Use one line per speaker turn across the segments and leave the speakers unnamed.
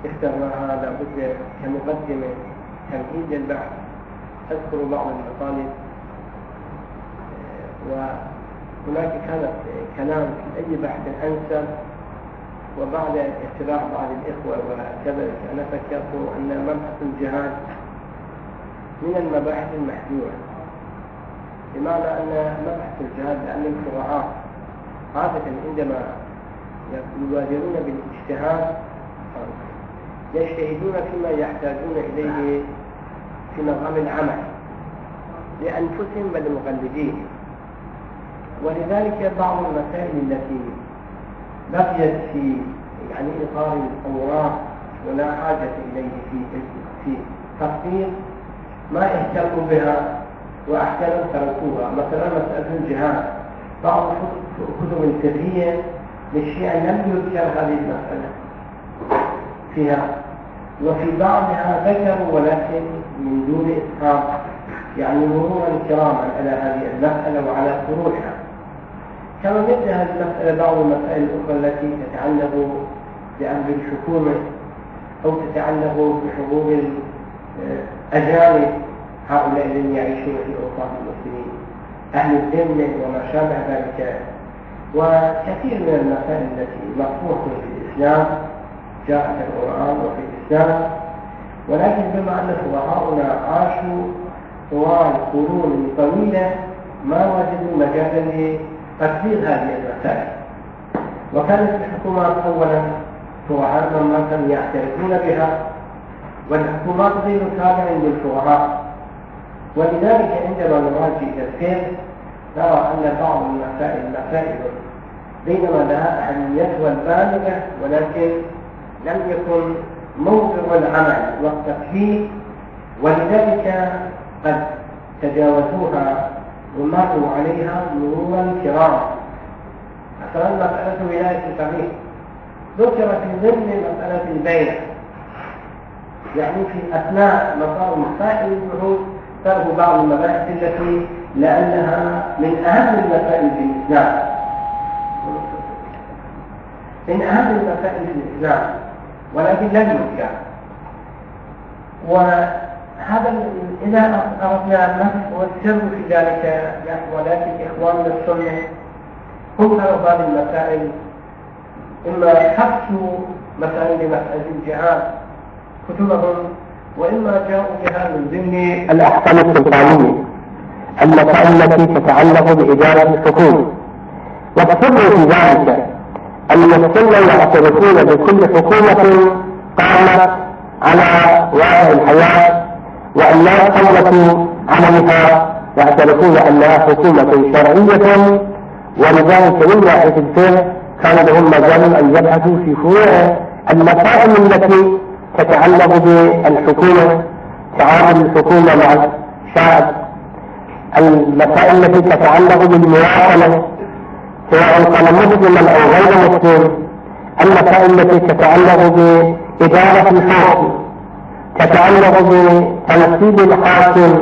اخترناها لابد كمقدمة تمهيد للبحث أذكر بعض المطالب، وهناك كانت كلام في أي بحث أنسب، وبعد اقتراح بعض الإخوة وكذلك أنا فكرت أن مبحث الجهاد من المباحث المحجورة، بمعنى أن مبحث الجهاد لأن الفقهاء عادة عندما يبادرون بالاجتهاد يجتهدون فيما يحتاجون إليه في نظام العمل لأنفسهم بل مقلدين، ولذلك بعض المسائل التي بقيت في إطار الأوراق ولا حاجة إليه في تفصيل ما اهتموا بها وأحيانا تركوها. مثلا مسألة الجهاد بعض كتب الفقهية للشيعة لم يذكر هذه المسألة فيها، وفي بعضها ذكروا ولكن من دون إسقاط، مرورا كراما على هذه المسألة وعلى فروعها. كما مثل هذه المسألة بعض المسائل الأخرى التي تتعلق بأمر الحكومة أو تتعلق بحقوق الأجانب، هؤلاء الذين يعيشون في أوطان المسلمين، أهل الذمة وما شابه ذلك، وكثير من المسائل التي مطروحة في الإسلام جاءت في القرآن وفي الإسلام، ولكن بما أن فقهاؤنا عاشوا طوال قرون طويلة ما وجدوا مجالا لتقدير هذه المسائل، وكانت الحكومات أولا فقهاء ما كانوا يعترفون بها، والحكومات غير تابعة للفقهاء، ولذلك عندما نراجع الفقه نرى أن بعض المسائل مسائل بينما لها أهميتها البالغة، ولكن لم يكن موضع العمل والتطبيق، ولذلك قد تجاوزوها ومروا عليها مرورا كراما. مثلا مسألة ولاية الفقيه ذكرت في ضمن مسألة البيع، في أثناء مطار مسائل البحوث تربو بعض المباحث التي لأنها من أهم المسائل في الإسلام، من أهم المسائل في الإسلام، ولكن لم يذكر. وهذا إذا أردنا النفس والسر في ذلك، ولكن إخواننا السنة هم تروا هذه المسائل إما حبسوا مسائل الجهاد كتبهم، وإما جاءوا بها من ضمن
الأحكام السلطانية، المسائل التي تتعلق بإدارة الحكومة. والسر في ذلك أن السنة يعترفون بكل حكومة قامت على واقع الحياة وأن لا قوة عليها، يعترفون أنها حكومة شرعية، ولذلك من ناحية الفقه كان لهم مجال أن يبحثوا في فروع المسائل التي تتعلق بالحكومة، تعامل الحكومة مع الشعب، المسائل التي تتعلق بالمواطنة سواء كان مسلما أو غير مسلم، المسائل التي تتعلق بإدارة الحاكم، تتعلق بتنفيذ الحاكم،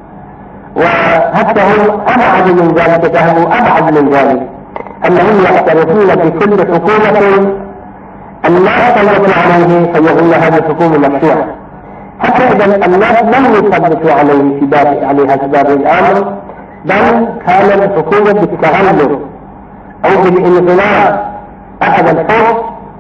وحتى هم أبعد من ذلك، ذهبوا أبعد من ذلك، أنهم يعترفون بكل حكومة أن لا يثبت عليه فيقول هذه الحكومة مشروعة، حتى إذا الناس لم يثبتوا عليها في باب الأمر، بل كان الحكومة بالتغلب أو بالانغلاق أخذ الحكم،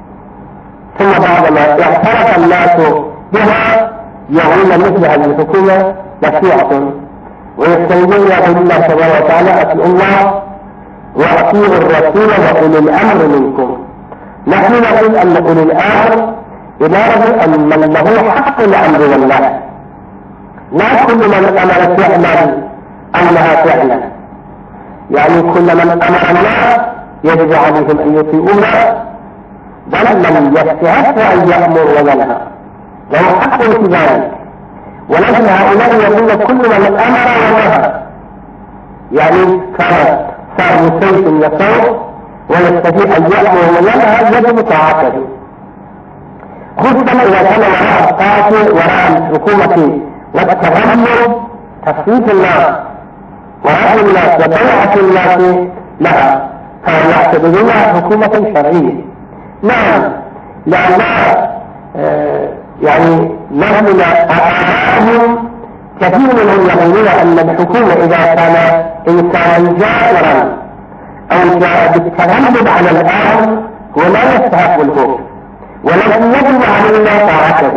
ثم بعدما اعترف الناس بها يقول مثل هذه الحكومة مشروعة، ويستندون يقول الله سبحانه وتعالى أطيعوا الله وأطيعوا الرسول وأولي الأمر منكم. نحن نقول أن أولي الأمر إلى أن من له حق الأمر والله، لا كل من أمر فعلا أنها فعلا، كل من أمر الله يجب عليهم أن يطيعوه، بل من يستحق أن يأمر وينهى له حق في ذلك. ولكن هؤلاء يقول كل من أمر ونهى، كانت صار سيف يصور ويستطيع أن يأمر وينهى يجب طاعته، خصوصا إذا كان وراء الطاعة وراء الحكومة والتغمر تفسير الناس ورأي الناس وطيعة الناس لها، فيعتبرونها حكومة شرعية. نعم، لأنها يعني نحن أعلمهم كثير منهم يقولون أن الحكومة إذا كان إنسانا جائرا أو جاء بالتغلب على الآن هو لا يستحق الحكم، ولكن يجب علينا طاعته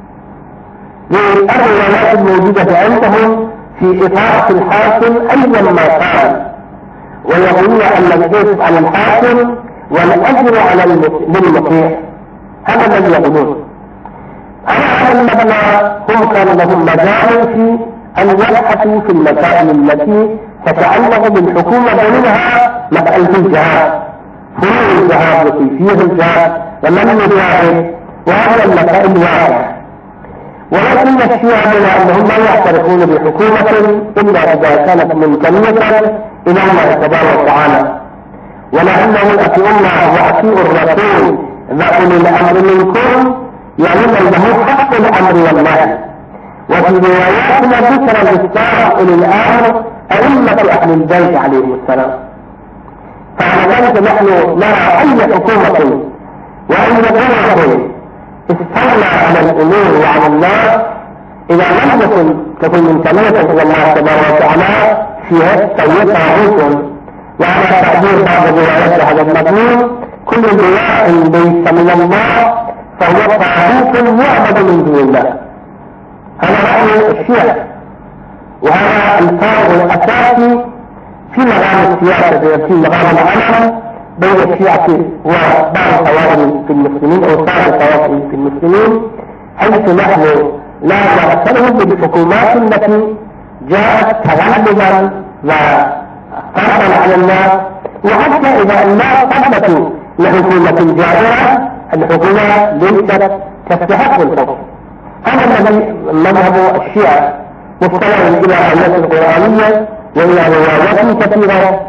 للأروايات الموجودة عندهم في إطاعة الحاكم أيا ما كان، ويقولون أن الإثم على الحاكم والأجر على المطيع. هذا الذي يقولون. على هذا المبنى هم كان لهم مجال في أن يبحثوا في المسائل التي تتعلق بالحكومة، ومنها مسألة الجهاد، فروع الجهاد وكيفية الجهاد ومن يجاهد، وهذه المسائل واقعة. ولكن الشيعة بما أنهم لا يعترفون بحكومة إلا إذا كانت منتمية إلى الله تبارك وتعالى، ولأنه الأتئمة وأطيعوا الرسول وأولي الأمر منكم، يعني له حق الأمر والنهي. وفي رواياتنا ذكر الإسلام أولي الأمر أئمة أهل البيت عليهم السلام. فعلى ذلك نحن نرى أي حكومة وأي دولة استولى على الأمور وعلى الله إذا لم تكن منتمية إلى الله تبارك وتعالى فيها تسوي طاغوت. وعلى تعبير بعض الروايات هذا المضمون كل دعاء ليس من الله فهو طاغوت يعبد من دون الله. هذا رأي الشيعة، وهذا الفارق الأساسي في مقام السياسة في مقام العمل بين الشيعة وبعض الطوائف في المسلمين أو بعض الطوائف في المسلمين، حيث نحن لا نعترف بالحكومات التي جاءت تغلبا وفرضا على الناس، وحتى إذا الناس ثبتوا لحكومة جائرة الحكومة ليست تستحق الحكم. هذا الذي مذهب الشيعة مستند إلى آيات القرآنية وإلى روايات كثيرة،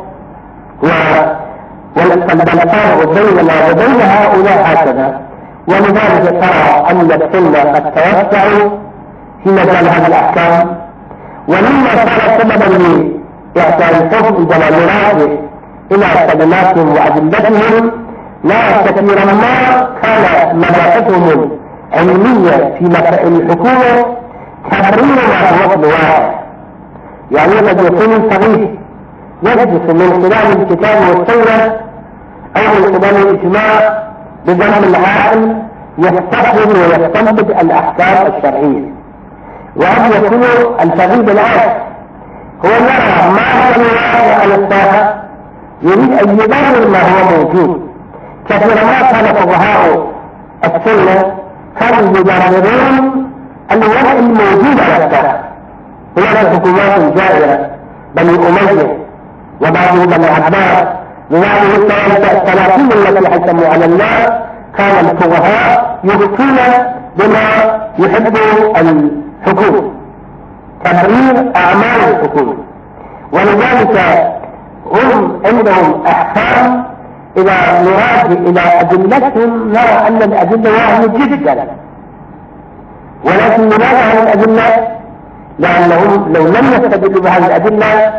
والفرق بيننا وبين هؤلاء هكذا. ولذلك ترى أن السنة قد توسعوا في مجال هذه الأحكام، ومما كان سببا لإعطاء الحكم عندما نراجع إلى كلماتهم وأدلتهم نرى كثيرا ما كان مباحثهم علمية في مسائل الحكومة تبريرها هو الواقع. يعني قد يكون الفقيه يجلس من خلال الكتاب والسنة أو من خلال الإجماع بجانب العاقل يستخدم ويستنبط الأحكام الشرعية، وقد يكون الفقيه بالعكس هو يرى ما هو الواقع على الساحة يريد أن يبرر ما هو موجود. كثيرا ما كان فقهاء السنة كانوا يبررون الوضع الموجود على الساحة. هناك حكومات جائرة بني أمية وبعض بني عباس وبعض الثلاثين التي حكموا على الناس، كان الفقهاء يفتون بما يحب الحكومة، تبرير أعمال الحكومة. ولذلك هم عندهم أحكام إذا نراجع إلى أدلتهم نرى أن الأدلة واهية جدا، ولكن نراجع عن الأدلة لأنهم لو لم يستدلوا بهذه الأدلة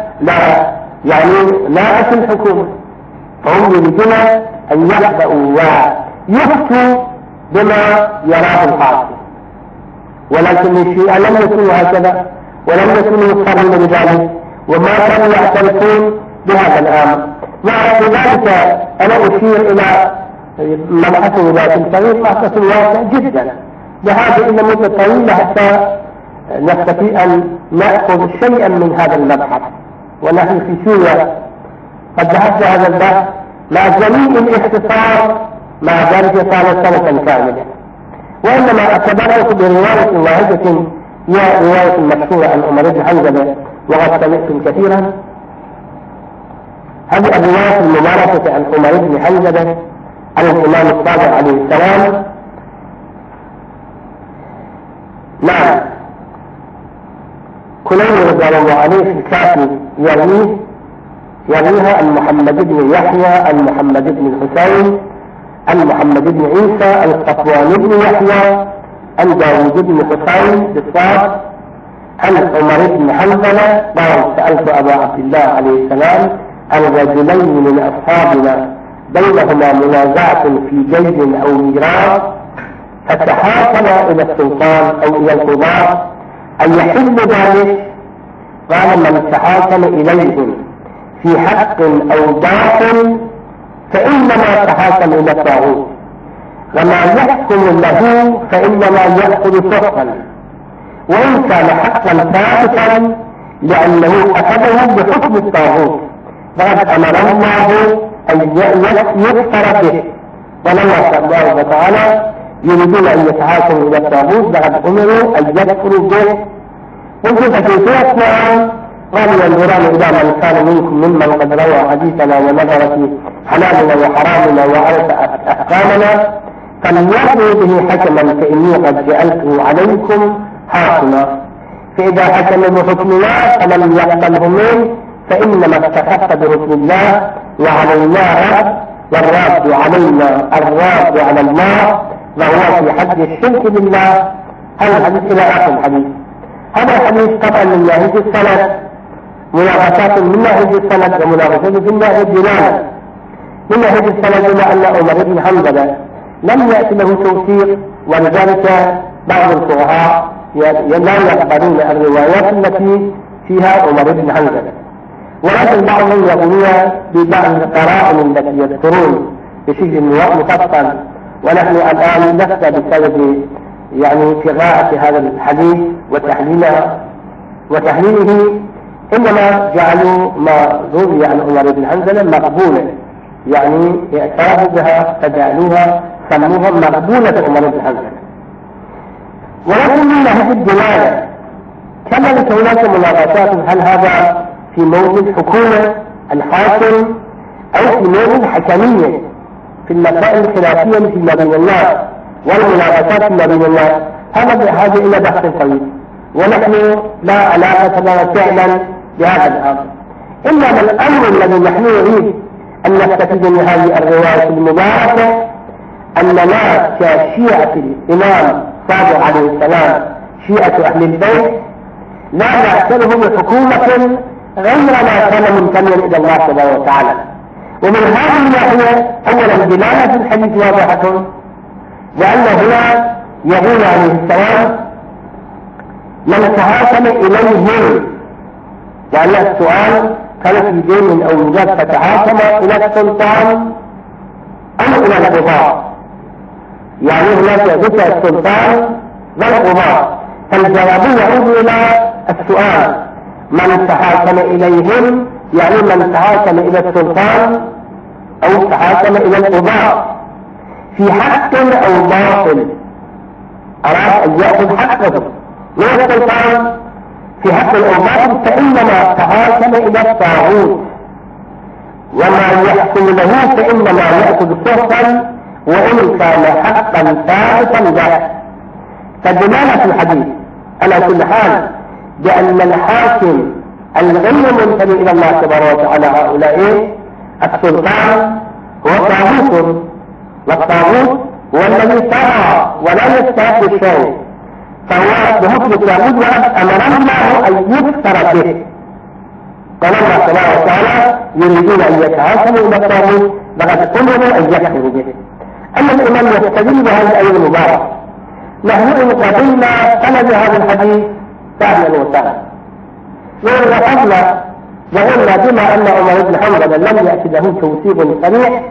لا في الحكومة، فهم يريدون أن يبدأوا ويفتوا بما يراه الحاكم. ولكن الشيعة لم يكونوا هكذا ولم يكونوا يضطرون بذلك، وما كانوا يعترفون بهذا الأمر. وعلى ذلك أنا أشير إلى مبحث ذات الفقيه مبحث واسع جدا، بهذا إلى مدة طويلة حتى نستطيع أن نأخذ شيئا من هذا المبحث. ونحن في سوريا قد ذهبت هذا البحث مع جميع الاختصار مع ذلك صار سنة كاملة، وإنما أتبرك برواية واحدة هي رواية المشهورة عن عمر بن حنظلة، وقد سمعتم كثيرا هذه الرواية المباركة عن عمر بن حنظلة عن الإمام الصادق عليه السلام. نعم، كلين رضي الله عليه في الكافي يرويها عن محمد بن يحيى عن محمد بن الحسين عن محمد بن عيسى عن صفوان بن يحيى عن داود بن حسين بالصاد عن عمر بن حنظلة قال سألت أبا عبد الله عليه السلام عن رجلين من أصحابنا بينهما منازعة في جيد أو ميراث، فتحاكم إلى السلطان أو إلى القضاة أن يحل ذلك، قال من تحاكم إليهم في حق أو باطل فإنما تحاكم إلى الطاغوت، وما يحكم له فإنما يأخذ سحقا، وإن كان حقا ثابتا لأنه أخذه بحكم الطاغوت، فقد أمر الله أن يكفر به، ولله الله تعالى يريدون أن يتحاكموا إلى الطاغوت فقد أمروا أن يكفروا به. وفي حديثنا قالوا ينظران إلى من كان منكم ممن قد روى حديثنا ونظر في حلالنا وحرامنا وعرف أحكامنا فليأتوا به حكما فإني قد جعلته عليكم حاكما، فإذا حكم بحكمنا فلم يقبله منه فإنما استخف برسل الله وعليناه، والراد علينا الراد على الله، وهو في حد الشرك بالله. هذا الحديث إلى آخر الحديث. هذا الحديث طبعا من ناحية السند مناقشات من ناحية السند ومناقشات من ناحية الدلالة. من ناحية السند بما أن عمر بن حنبل لم يأتي له توثيق، ولذلك بعض الفقهاء لا يقبلون الروايات التي فيها عمر بن حنبل، ولكن بعضهم يقولون ببعض القرائن التي يذكرون بشكل مفصل، ونحن الآن لسنا بسبب قراءة هذا الحديث وتحليله إنما جعلوا ما روي عن عمر بن حنبل مقبولة، اعترفوا بها فجعلوها سموها مقبولة عمر بن حنبل. ولكن من ناحية الدلالة كانت هناك مناقشات، هل هذا في موضع حكومة الحاكم أو في موضع حكمية في المسائل الخلافية فيما بين الناس والمناقشات فيما بين الناس، هذا بحاجة إلى بحث طويل، ونحن لا علاقة لنا فعلا بهذا الأمر. إنما الأمر الذي نحن نريد أن نستفيد من هذه الرواية المباركة أننا كشيعة الإمام صادق عليه السلام شيعة أهل البيت لا نعتبره بحكومة غير ما كان منتميا إلى الله سبحانه وتعالى. ومن هذه الناحية أولا دلالة الحديث واضحة، لأن هنا يقول عليه السلام من تحاكم إليهم، لأن السؤال كان في دين من أولاد فتحاكم إلى السلطان أو إلى القضاء، هناك ذكر السلطان والقضاء، فالجواب يعود إلى السؤال من تحاكم إليهم، من تحاكم إلى السلطان أو تحاكم إلى القضاء في حق أو باطل، أراد أن يأخذ حقه من السلطان في حق أو باطل فإنما تحاكم إلى الطاغوت، وما يحكم له فإنما يأخذ سحقا وإن كان حقا ثابتا له. فدلالة الحديث على كل حال بأن الحاكم الغير منتمي إلى الله سبحانه وتعالى هؤلاء السلطان هو طاغوت، والطاغوت هو الذي طغى ولا يستحق الشيء، فهو بحكم الطاغوت وأمر الله أن يكفر به. قال الله سبحانه وتعالى يريدون أن يتحاكموا إلى الطاغوت فقد أمروا أن يكفروا به. أما الإمام يستدل بهذه الآية المباركة، نحن إن قبلنا سند هذا الحديث سهلا وسهلا، وإن رفضنا وقلنا بما أن عمر بن حنبل لم يأتي له توثيق صريح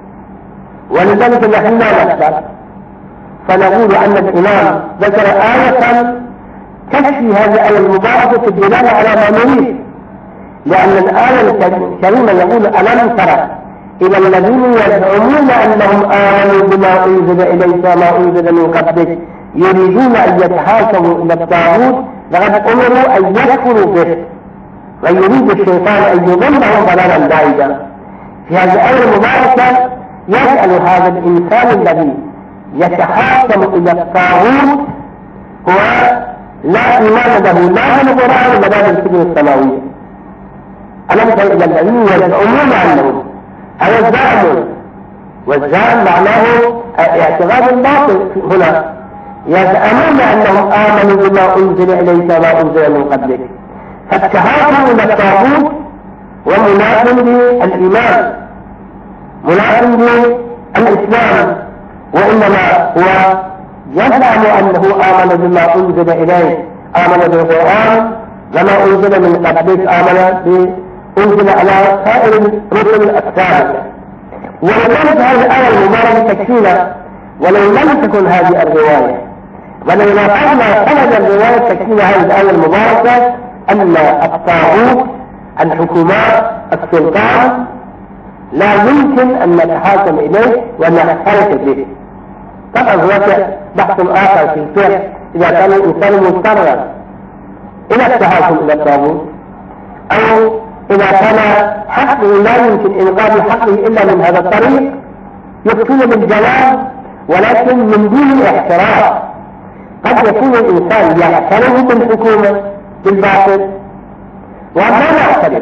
ولذلك نحن لا نقبل، فنقول أن الإمام ذكر آية تكفي هذه الآية المباركة في الدلالة على ما نريد، لأن الآية الكريمة يقول ألم ترى إلى الذين يزعمون أنهم آمنوا بما أنزل إليك وما أنزل من قبلك يريدون أن يتحاكموا إلى الطاغوت فقد أمروا أن يكفروا به، ويريد الشيطان أن يضلهم ضلالا بعيدا. في هذه الآية المباركة يسأل هذا الإنسان الذي يتحاكم إلى الطاغوت هو لا إيمان له لا بالقرآن ولا بالكتب السماوية. ألم تر إلى الذين يزعمون أنهم هذا الزعم، والزعم معناه اعتقاد الباطل. هنا يزعمون أنهم آمنوا بما أنزل إليك وما أنزل من قبلك، فالتحاكم إلى الطاغوت ومناف بالإيمان، مناف بالإسلام، وإنما هو يزعم أنه آمن بما أنزل إليه، آمن بالقرآن وما أنزل من قبلك، آمن أنزل على سائر الرسل السابقة. ولذلك هذه الآية المباركة تكفينا ولو لم تكن هذه الرواية، ولو نقلنا سند الرواية تكفينا هذه الآية المباركة أن الطاغوت، الحكومات، السلطان لا يمكن أن نتحاكم إليه ونحترق به. طبعا هناك بحث آخر في الفقه إذا كان الإنسان مضطرا إلى التحاكم إلى الطاغوت، أو إذا كان حقه لا يمكن إنقاذ حقه إلا من هذا الطريق، يفتون بالجواز ولكن من دون احتراق. قد يكون الإنسان يعترف بالحكومة بالباطل وما يعترف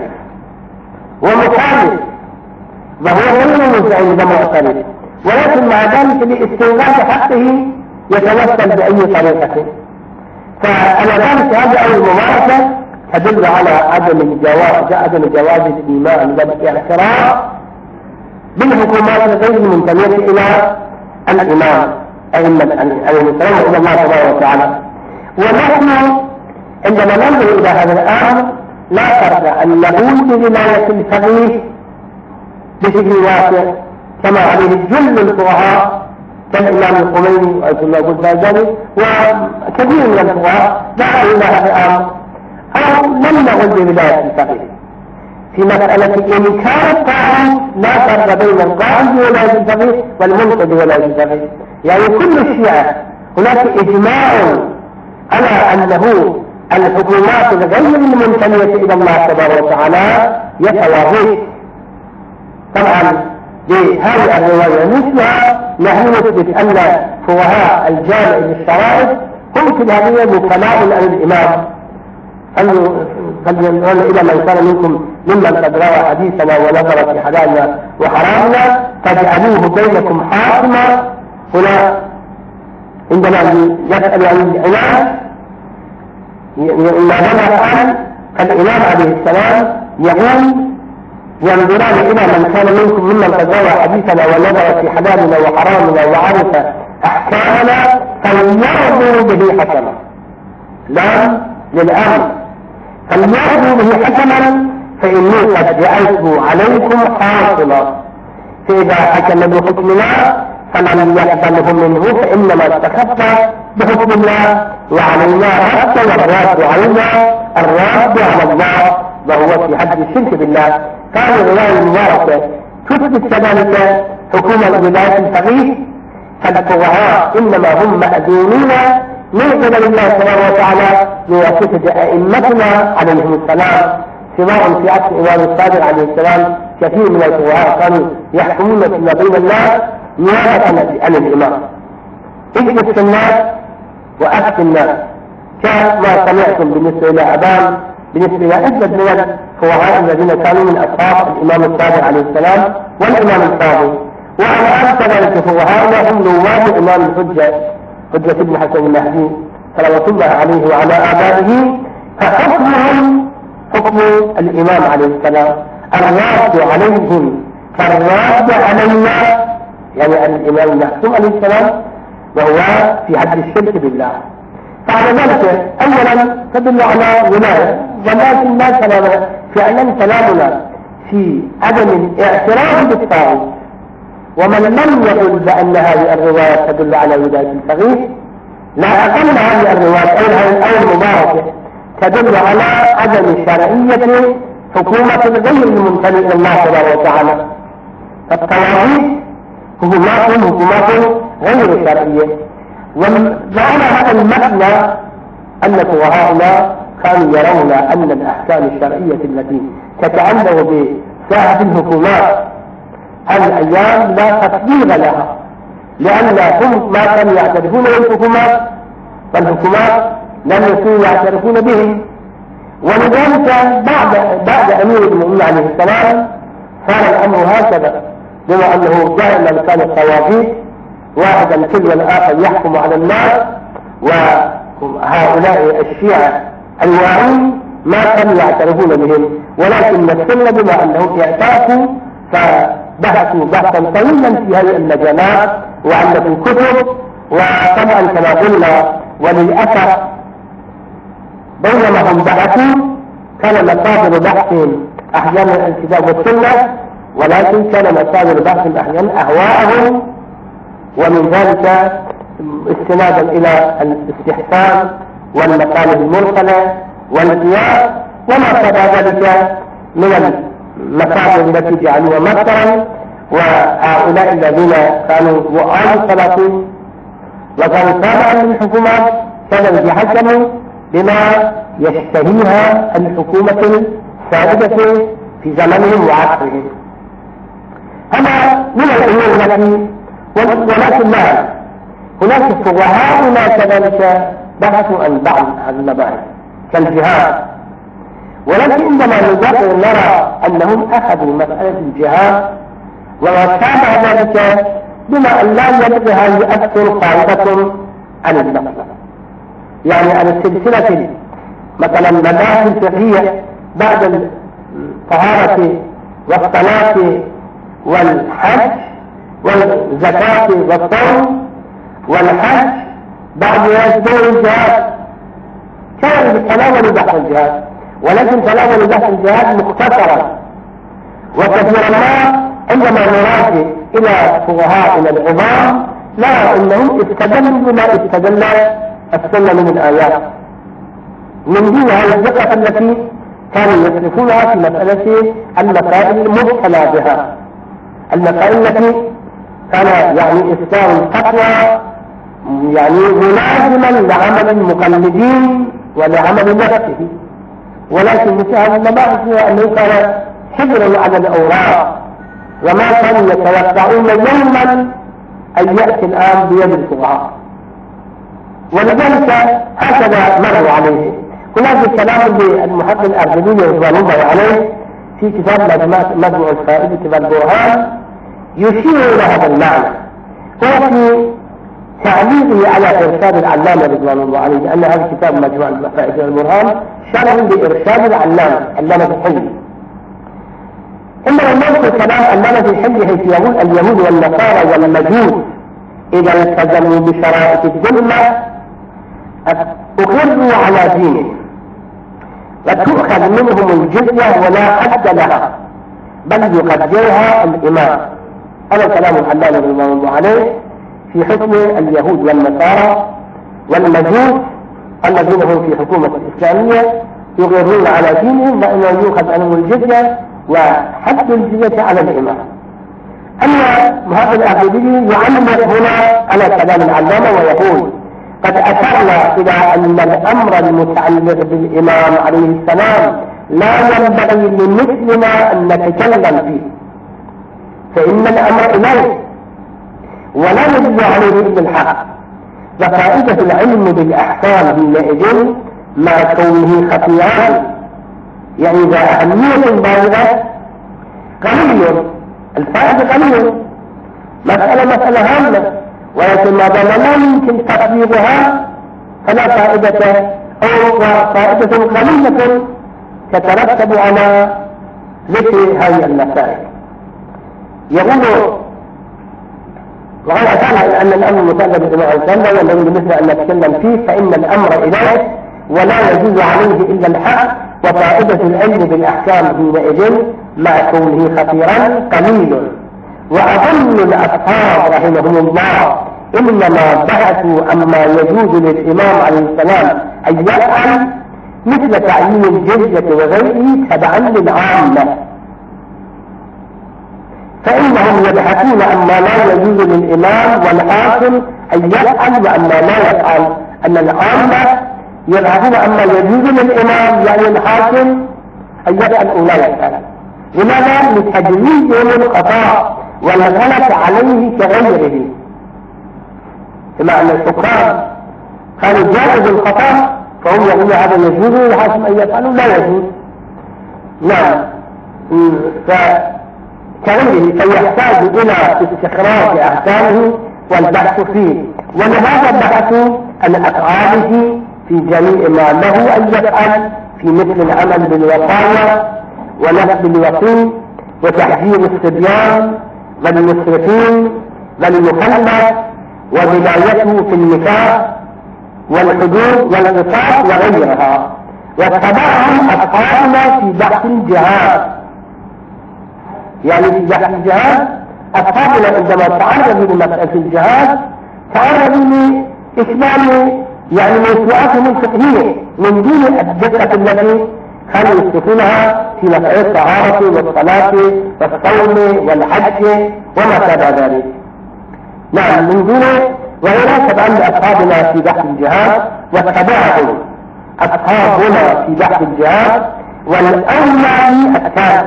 ومخالف وهو غير مزعج بمعترف، ولكن مع ذلك لاستنغاص حقه يتوسل بأي طريقة. فعلى ذلك هذه الممارسة تدل على عدم جواز الإيمان والاعتراف بالحكومات غير المنتمية إلى الإمام أئمة المسلمين إلى الله سبحانه وتعالى. ونحن عندما ننظر إلى هذا الأمر لا فرق أن نقول بولاية الفقيه بشكل واسع كما عليه جل الفقهاء كالإمام الخميني وعبد الله الباجوري وكثير من الفقهاء دعوا إلى هذا الأمر، أو لم نقل بولاية الفقيه في مسألة إنكار الطاغوت. لا فرق بين القائل بولاية الفقيه والمنقذ بولاية الفقيه، يعني كل الشيعة هناك إجماع على أنه الحكومات الغير المنتمية إلى الله تبارك وتعالى يتواضع. طبعا بهذه الرواية مثلها نحن نثبت أن فقهاء الجامع للشرائع هم في الهدية وكلاء عن الإمام، فلينظرن إلى من كان منكم ممن قد روى حديثنا ونظر في حلالنا وحرامنا فاجعلوه بينكم حاكما. هنا عندما يسأل عن الإمام ما لنا قال فالإمام عليه السلام يقول ينظران إلى من كان منكم ممن قد روى حديثنا ونظر في حلالنا وحرامنا وعرف أحكامنا فليأخذوا به حكما. لا للأمر فليأخذوا به حكما فإني قد جعلته عليكم حاصلا، فإذا حكم بحكمنا فمن يقبله منه فإنما استخف بحكم الله وعلينا رد والراد علينا الراد على الله، وهو في حد الشرك بالله. كان الرواية المباركة تثبت كذلك حكومة ولاية الفقيه، فالفقهاء إنما هم مأذونون من قبل الله سبحانه وتعالى بواسطة أئمتنا عليهم السلام، سواء في عصر الإمام الصادق عليه السلام كثير من الفقهاء كانوا يحكمون فيما بين الناس نيابة عن الإمام. اجلس الناس وأفتي الناس كما سمعتم بالنسبة إلى أبان، بالنسبة إلى عدة من الفقهاء الذين كانوا من أصحاب الإمام الصادق عليه السلام والإمام الصادق، وعلى كذلك فقهاء هم نواب الإمام حجة ابن حسن المهدي صلوات الله عليه وعلى آبائه، فحكمهم حكم الإمام عليه السلام، الراد عليهم كالراد علينا، يعني الإمام المحكوم عليه السلام وهو في حد الشرك بالله. فعلى ذلك أولا تدل على ولاية، ولكن لا كلام فعلا كلامنا في عدم الاعتراف بالطاغوت. ومن لم يقل بأن هذه الرواية تدل على ولاية الفقيه لا أقل هذه الرواية أو المباركة تدل على عدم شرعية حكومة غير المنتمي إلى الله سبحانه وتعالى. فالطواغيت حكومات غير شرعية. ومعنى هذا المعنى أن فقهاؤنا كانوا يرون أن الأحكام الشرعية التي تتعلق بساعة الحكومات هذه الأيام لا تطبيق لها، لأنهم ما كانوا يعترفون بالحكومات والحكومات لم يكونوا يعترفون بهم. ولذلك بعد أمير المؤمنين عليه السلام صار الأمر هكذا، بما أنه دائما كان الطواغيت واحدا كل الآخر يحكم على الناس، وهؤلاء الشيعة الواعين ما كانوا يعترفون بهم، ولكن السنة بما أنهم اعترفوا فبحثوا بحثا طويلا في هذه المجالات وألفوا كتب وطبعا كما قلنا وللأسف بينما هم بحثوا كان مصادر بحثهم أحيانا الكتاب والسنة، ولكن كان مصادر بحثهم أحيانا أهواءهم، ومن ذلك استنادا إلى الاستحسان والمصالح المرسلة والقياس وما شابه ذلك من المصادر التي جعلوها مصدرا. وهؤلاء الذين كانوا وعاء السلاطين وكانوا تابعا للحكومات كانوا يتحكموا بما يشتهيها الحكومة السائدة في زمنهم وعصرهم. هذا من الأمور التي ولكن لا هناك فقهاء كذلك بحثوا عن بعض هذه المباحث كالجهاد، ولكن عندما ندقق نرى أنهم أخذوا مسألة الجهاد وتابع ذلك بما أن لا يبقى يؤثر قاعدة عن المسألة، يعني عن السلسلة مثلا مباحث الفقهية بعد الطهارة والصلاة والحج والزكاة والصوم والحج بعد يسبوع الجهاد كان يتناول بحث الجهاد، ولكن تناول بحث الجهاد مختصرا. وكثيرا ما عندما نراجع إلى فقهاء العظام لا أنهم استدلوا بما استدل السنة من الآيات من دون هذه الدقة التي كانوا يصرفونها في مسألة المسائل المبتلى بها، المسائل التي كان يعني إصدار الفتوى يعني ملازما لعمل المقلدين ولعمل نفسه، ولكن مثل هذه المباحث هو أنه كان حجرا على الأوراق وما كانوا يتوقعون يوما أن يأتي الآن بيد الفقهاء، ولذلك هكذا مروا عليه. هناك كلام للمحقق الأردبيلي رضوان الله عليه في كتاب مجموع الفائدة والبرهان يشير إلى هذا المعنى، هو في تعليقه على إرشاد العلامة رضوان الله عليه، لأن هذا الكتاب مجموع الفائدة والبرهان شرح لإرشاد العلامة الحلي. إنما الموضوع كلام علامة الحلي حيث يقول اليهود والنصارى والمجوس إذا التزموا بشرائط الذمة أقروا على دينهم وتؤخذ منهم الجزية ولا حد لها بل يقدرها الإمام. هذا كلام العلامة رضوان الله عليه في حكم اليهود والنصارى والمجوس الذين هم في حكومة الإسلامية يقرون على دينهم وأنه يؤخذ عنهم الجزية وحد الجزية على الإمام. أما محقق الأردبيلي يعلق هنا على كلام العلامة ويقول قد أشرنا إلى أن الأمر المتعلق بالإمام عليه السلام لا ينبغي لمثلنا أن نتكلم فيه، فإن الأمر إليه ولا يجب عليه إلا الحق، وفائدة العلم بالأحكام حينئذ مع كونه خفيان يعني ذا أهمية بالغة قليل، الفائدة قليل، مسألة هامة، ولكن ما دام لا يمكن تطبيقها فلا فائدة أو فائدة قليلة تترتب على ذكر هذه المسائل. يقول وقد أتعلم أن الأمر المتعلق بجماعة السنة ينبغي بالنسبة أن نتكلم فيه، فإن الأمر إليه ولا يجوز عليه إلا الحق، وفائدة العلم بالأحكام حينئذ مع كونه خطيرا قليل. وأظن الأصحاب رحمهم الله إنما بحثوا عما يجوز للإمام عليه السلام أن يفعل مثل تعيين الجزية وغيره تبعا للعامة، فإنهم يبحثون عما لا يجوز للإمام والحاكم أن يفعل وعما لا يفعل، أن العامة يبحثون عما يجوز للإمام يعني الحاكم أن يفعل أو لا يفعل. لماذا؟ لتجويزهم الخطأ والغلط عليه كغيره، كما أن الحكام كانوا جائز الخطأ فهم يقولون هذا يجوز للحاكم أن يفعله لا يجوز. نعم، فكغيره فيحتاج إلى استخراج أحكامه والبحث فيه، ولهذا بحثوا عن أفعاله في جميع ما له أن يفعل في مثل العمل بالوصايا ونسب الوصي وتحذير الصبيان والمسرفين والمخلف وولايته في النكاح والحدود والقصاص وغيرها. واتبعهم أصحابنا في بحث الجهاد، يعني في بحث الجهاد أصحابنا عندما تعرضوا لمسألة الجهاد تعرضوا لإسلام يعني موسوعاتهم الفقهية من دون الدقة التي كانوا يصرفونها في مسائل الطهارة والصلاة والصوم والحج وما شابه ذلك. نعم من دون وإلى تبعا لأصحابنا في بحث الجهاد واتبعهم أصحابنا في بحث الجهاد. والأولى الثالث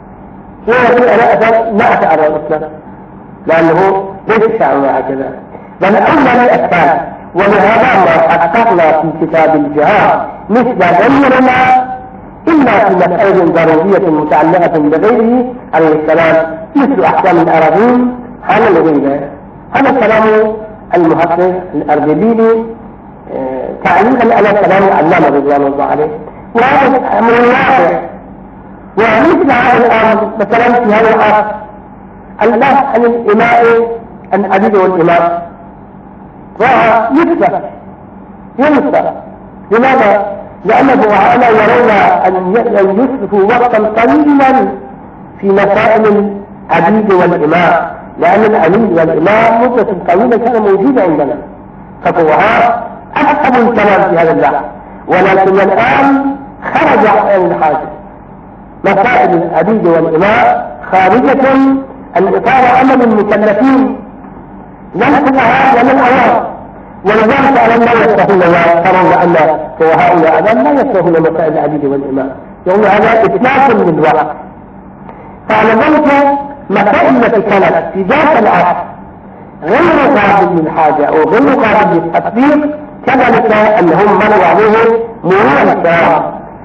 ما أتعرض الإسلام لأنه ليس شعرنا هكذا، بل أولى الثالث. ولهذا ما حققنا في كتاب الجهاد مثل غيرنا إلا في مسائل ضرورية متعلقة بغيره عليه السلام مثل أحكام الأراضين هذا لغيره. هذا كلام المحقق الأردبيلي تعليقا على كلام العلامة رضوان الله عليه، وهذا أمر واقع. ومثل هذا الأمر مثلا في هذا العصر البحث عن الإماء العبيد والإمام ينسى. لماذا؟ لأن الفقهاء يرون أن يصرفوا وقتا طويلا في مسائل العبيد والإمام، لأن العبيد والإمام مدة طويلة كان موجودة عندنا، فالفقهاء أصحبوا الكلام في هذا البحث. ولكن الآن خرج عن الحاجة، مسائل العبيد والإمام خارجة عن إطار عمل المكلفين لا الفقهاء ولا العوام. ولذلك أنا لا يستهون ويرون أن هؤلاء لا يستهون مسائل العبيد والإمام، لأن هذا إتلاف للوقت. فعلى ذلك مسائل التي كانت في ذات العصر غير قابل للحاجة أو غير قابل للتطبيق كذلك أنهم مروا عليه مرور الكرام،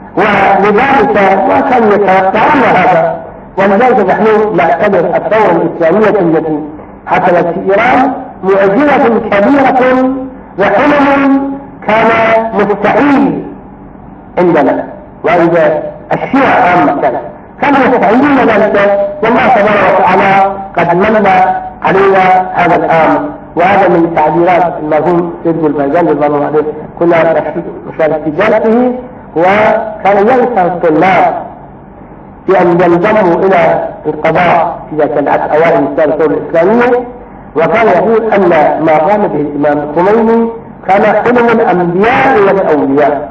ولذلك ما كانوا يتوقعون هذا. ولذلك نحن نعتبر الثورة الإسلامية التي حصلت في إيران معجزة كبيرة وحلم كان مستحيل عندنا وعند الشيعة عامة كانوا يستحيلون ذلك، والله تبارك وتعالى قد من علينا هذا الأمر. وهذا من تعبيرات المرحوم سيد البيجان رضي الله عنه، كنا نشارك في جلسته وكان ينصح الطلاب بأن ينضموا إلى القضاء في ذاك الأوائل الثالثة الإسلامية. وكان يقول أن ما قام به الإمام الخميني كان حلم الأنبياء والأولياء،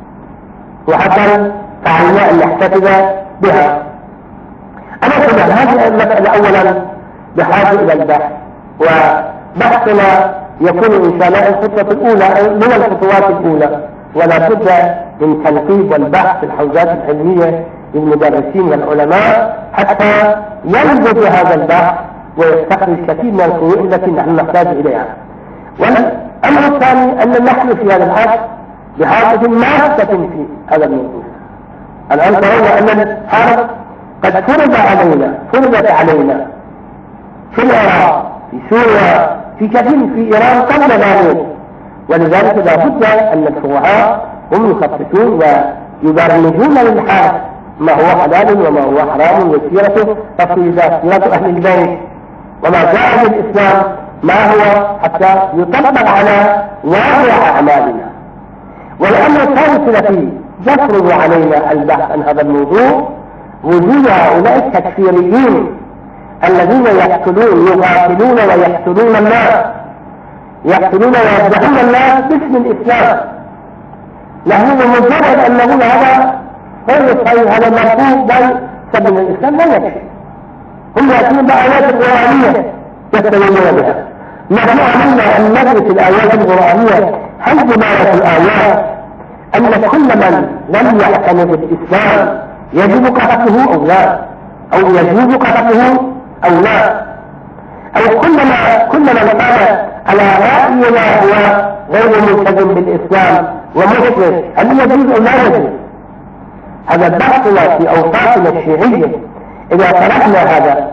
وحصل فعلنا أن نحتفظ بها. أنا أقول هذه المسألة أولا بحاجة إلى البحث، وبحثنا يكون إن شاء الله الخطوة الأولى من الخطوات الأولى، ولا بد من تنقيب والبحث في الحوزات العلمية للمدرسين والعلماء حتى ينضج هذا البحث ويستخرج كثير من الفروع التي نحن نحتاج إليها. والأمر الثاني أن نحن في هذا البحث بحاجة ماسة في هذا الموضوع. الآن ترون أن هذا قد فرضت علينا في العراق، في سوريا، في كثير في إيران قبل ذلك. ولذلك لا بد أن الفقهاء هم يخططون ويبرمجون للحال ما هو حلال وما هو حرام وسيرته تفصيلات سيرة أهل البيت وما جاء في الإسلام ما هو حتى يطبق على واقع أعمالنا. والأمر الثالث الذي يفرض علينا البحث عن هذا الموضوع وجود هؤلاء التكفيريين الذين يقاتلون ويقتلون الناس، يقتلون ويذبحون الناس باسم الإسلام. نحن بمجرد أن نقول هذا غير صحيح هذا مرفوض بل سبب الإسلام لا يكفي، هم يأتون بآيات القرآنية يستدلون بها. نحن عملنا أن ندرس الآيات القرآنية حيث معنى الآيات أن كل من لم يعتنق الإسلام يجب قتله أو لا، أو يجوز قتله أو لا، أو كل من قال على رأينا هو غير ملتزم بالإسلام ومشرك هل يجوز أو لا يجوز. هذا بحثنا في أوقاتنا الشيعية. إذا تركنا هذا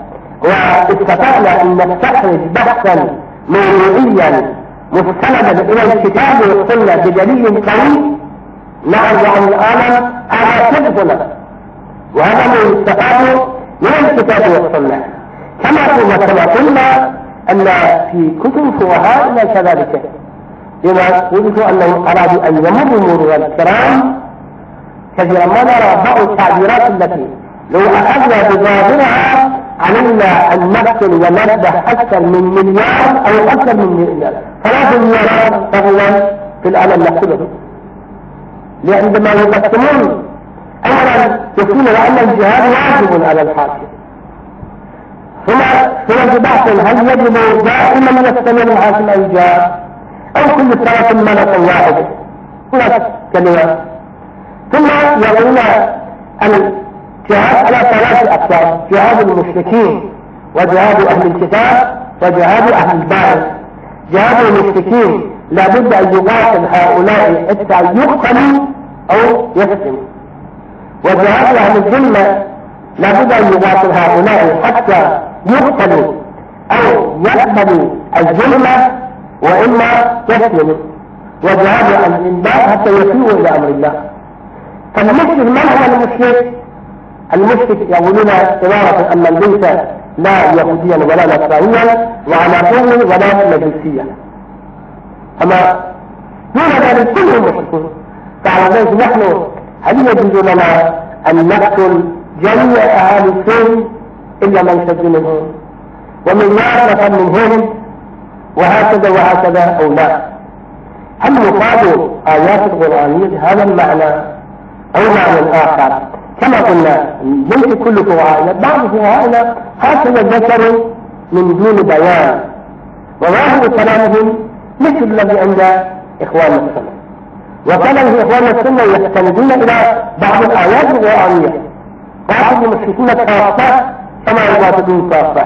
واستطعنا أن نستخرج بحثا موضوعيا مستندا إلى الكتاب والسنة بدليل قوي نعرض عن الآن على كتبنا، وهذا ما يستفاد من الكتاب والسنة. كما قلنا أن في كتب فقهائنا كذلك لما يذكر أنهم أرادوا أن يمروا مرور الكرام كثيرا ما نرى بعض التعبيرات التي لو أخذنا بظاهرها علينا أن نقتل ونذبح أكثر من مليار أو أكثر من مليار 3 مليارات رجلا في العالم نقتله. عندما يقسمون أولا يقولون أن الجهاد واجب على الحاكم، ثم بحث هل يجب دائما يستمر الحاكم الجهاد أو كل سنة مرة واحدة؟ هناك كلمات. ثم يقولون الجهاد على 3 أقسام: جهاد المشركين وجهاد أهل الكتاب وجهاد أهل الباطل. جهاد المشركين لابد أن يقاتل هؤلاء حتى يقتلوا أو يسلموا، وجهاد أهل الذمة لابد أن يقاتل هؤلاء حتى يقتلوا أو يقبلوا الذمة وإما يسلموا، وجهاد أهل الإنباء حتى يسيئوا إلى أمر الله. فالمشرك من هو المشرك؟ المشرك يقولون عبارة أن ليس لا يهوديا ولا نصرانيا وعلى قوم ولا مجوسيا، أما دون ذلك كلهم مشركون. فعلى ذلك نحن هل يجوز لنا أن نقتل جميع أهل السن إلا من شد منهم ومن يعرف منهم وهكذا وهكذا أو لا؟ هل نقابل آيات القرآنية هذا المعنى أو معنى آخر؟ كما قلنا ليس كل فقهائنا، بعض فقهائنا هكذا ذكروا من دون بيان، وظاهر كلامهم مثل الذي عند إخوان السنة، وكان إخوان السنة يستندون إلى بعض الآيات القرآنية: قاتلوا المشركين كافة كما يقاتلون كافة.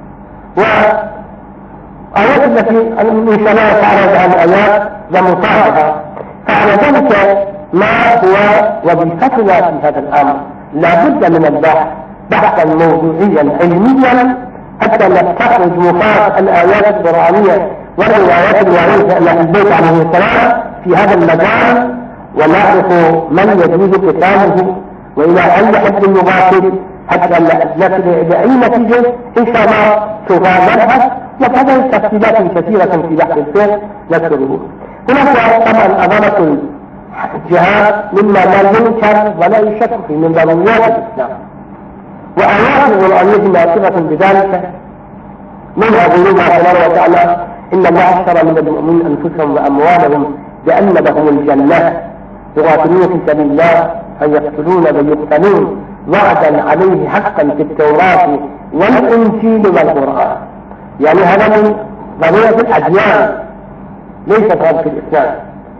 وآيات التي إن شاء الله تعالى عن الآيات لمصاحبة. فعلى ذلك ما هو وظيفتنا في هذا الأمر؟ لا بد من البحث بحثا موضوعيا علميا حتى نستخرج مفاد الآيات القرآنية والروايات الواردة عن أهل البيت عليه السلام في هذا المجال، ونعرف من يجوز قتاله وإلى أي حد يقاتل حتى نصل إلى أي نتيجة إن شاء الله سوف نبحث. وكذا تفصيلات كثيرة في بحث الفقه نذكره. هناك طبعا أمانة الجهاد مما لا ينكر ولا يشك في من ضروريات الإسلام، وآيات القرآنية ناصرة بذلك. منها قول الله سبحانه وتعالى: إن الله اشترى من المؤمنين أنفسهم وأموالهم بأن لهم الجنة يقاتلون في سبيل الله فيقتلون ويقتلون وعدا عليه حقا في التوراة والإنجيل والقرآن. يعني هذا من ضرورة الأديان ليس فرض في الإسلام.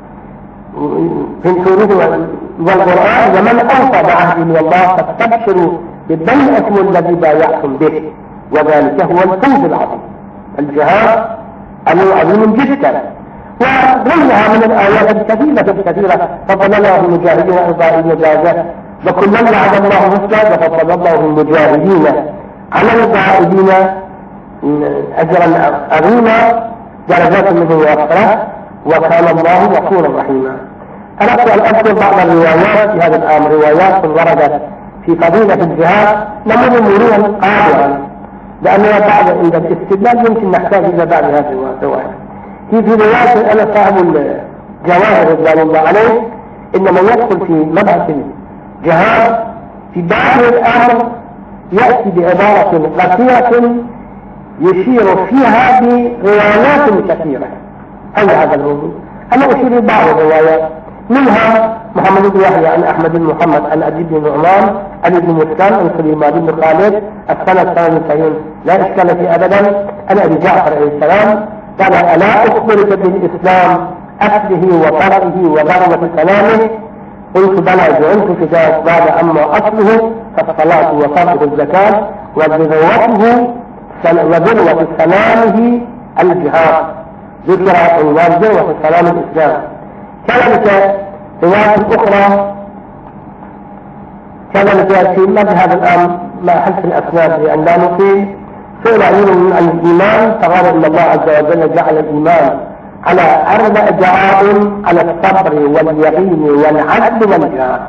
في التوراة والقرآن: ومن أوفى بعهده من الله فاستبشروا بالبيعة الذي بايعتم به وذلك هو الفوز العظيم. الجهاد أمر عظيم جدا، وغيرها من الآيات الكثيرة فضل الله المجاهدين أربع مجازات وكلا وعد الله الحسنى وفضل الله المجاهدين على القائدين أجرا عظيما درجات منه وأخرى وكان الله غفورا رحيما. أردت أن أذكر بعض الروايات في هذا الأمر، روايات وردت في فضيلة الجهاد نمر مرورا قادرا، لأننا بعد عند الاستدلال يمكن نحتاج إلى بعض هذه الروايات. في رواية أنا صاحب الجواهر رضوان الله عليه إنما يدخل في مبحث الجهاد في بعض الأمر يأتي بعبارة قصيرة يشير فيها بروايات كثيرة. هذا الموضوع أنا أشير بعض الروايات، منها محمد بن يحيى عن أحمد بن محمد عن أبي بن نعمان عن ابن مسكن عن سليمان بن خالد السنة 92 لا إشكال في أبدا عن أبي جعفر عليه السلام قال: ألا أخبرك بالإسلام أصله وفرعه وذروة سلامه؟ قلت: بلى، جعلت فداك بعد أما أصله فالصلاة وفرعه الزكاة وذروة سلامه الجهاد، ذكر وذروة سلام الإسلام. كذلك رواية أخرى كذلك في مذهب الأمر مع حذف الأسناد لأن لا نطيل. سئل عن الإيمان فقال إن الله عز وجل جعل الإيمان على 4 دعائم: على الصبر واليقين والعدل والجهاد.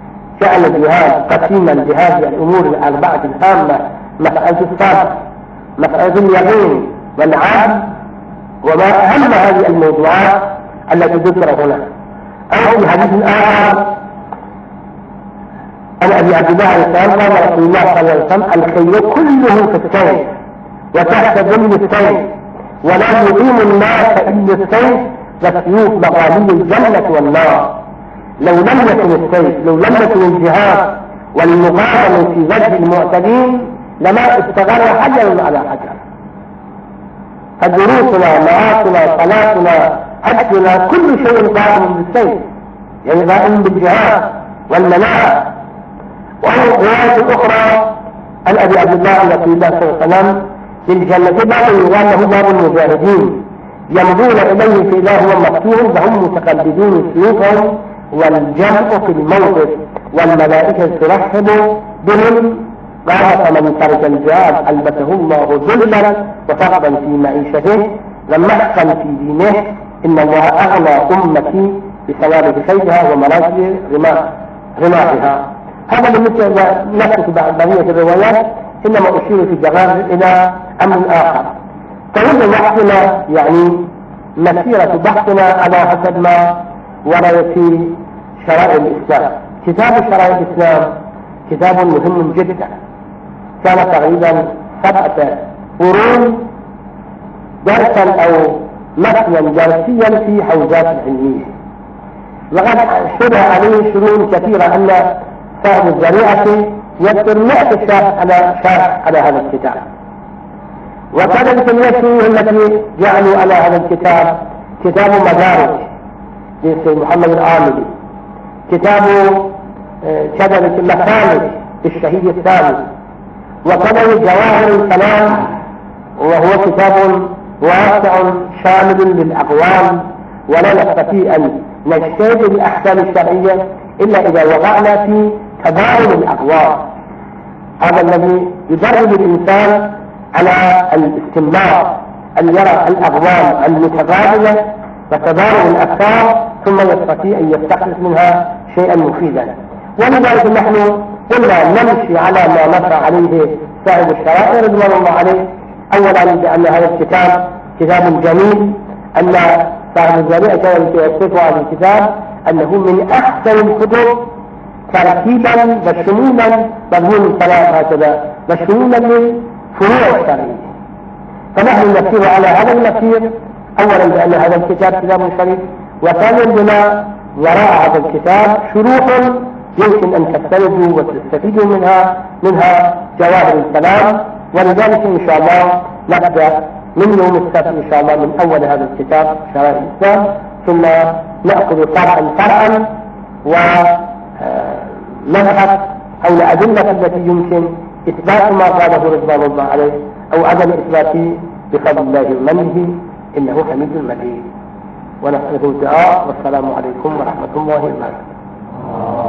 جعل الجهاد قسيما بهذه الأمور 4 الهامة: مسألة الصبر مسألة اليقين والعدل وما أهم هذه الموضوعات التي ذكر هنا. أو في حديث آخر عن أبي عبد الله عليه السلام قال رسول الله صلى الله عليه وسلم الخير كله في السيف وتحت ظل السيف ولا يقيم الناس إلا السيف فالسيوف مغالي الجنة والنار. لو لم يكن السيف لو لم يكن الجهاد والمقاومة في وجه المعتدين لما استغر حجر على حجر. فدروسنا معاشنا صلاتنا حجنا كل شيء قائم بالسيف يعني قائم بالجهاد والمناعة. وعن رواية أخرى عن أبي عبد الله عن رسول الله صلى الله عليه وسلم للجنة باب يقال له باب المجاهدين يمضون إليه في الله هو مفتوح فهم متقلدون سيوفهم والجمع في الموقف والملائكة ترحب بهم. قال فمن ترك الجهاد ألبسه الله ذلا وفقدا في معيشته ومحقا في دينه إن الله أغنى أمتي بثواب خيرها ومراجع رماحها. هذا بالنسبة لنفسه بقية الروايات، إنما أشير في الجواب إلى أمر آخر. طول بحثنا يعني مسيرة بحثنا على حسب ما ورد في شرائع الإسلام. كتاب شرائع الإسلام كتاب مهم جدا، كان تقريبا 7 قرون درسا أو مثلا درسيا في حوزات العلمية، وقد شرع عليه شروط كثيرة أن صاحب الزريعة يذكر 100 شرح على هذا الكتاب. وكذلك الشروح التي جعلوا على هذا الكتاب كتاب مدارج للسيد محمد العاملي، كتاب كذلك المخالف للشهيد الثاني، وكذلك جواهر الكلام وهو كتاب واسع شامل للأقوال، ولا نستطيع أن نجتهد الأحكام الشرعية إلا إذا وقعنا في تباين الأقوال. هذا الذي يدرب الإنسان على الاستمرار أن يرى الأقوال المتباينة وتباين الأفكار ثم يستطيع أن يستخلص منها شيئا مفيدا. ولذلك نحن قلنا نمشي على ما مشى عليه صاحب الشرائع رضوان الله عليه. أولا بأن هذا الكتاب كتاب جميل، أن صاحب الشرائع كان يصف هذا الكتاب أنه من أحسن الكتب ترتيبا وشمولا مضمون 3 هكذا وشمولا لفروع الشرعية. فنحن نسير على هذا المسير أولا بأن هذا الكتاب كتاب شريف، وثانيا بما وراء هذا الكتاب شروح يمكن أن تستندوا وتستفيدوا منها جواهر الكلام. ولذلك إن شاء الله نبدأ من يوم السبت إن شاء الله من أول هذا الكتاب شرائع الإسلام، ثم نأخذ فرعا ونبحث حول الأدلة التي يمكن إثبات ما قاله رضوان الله عليه أو عدم إثباته بفضل الله ومنه، إنه حميد مجيد. ونسأله الدعاء، والسلام عليكم ورحمة الله وبركاته.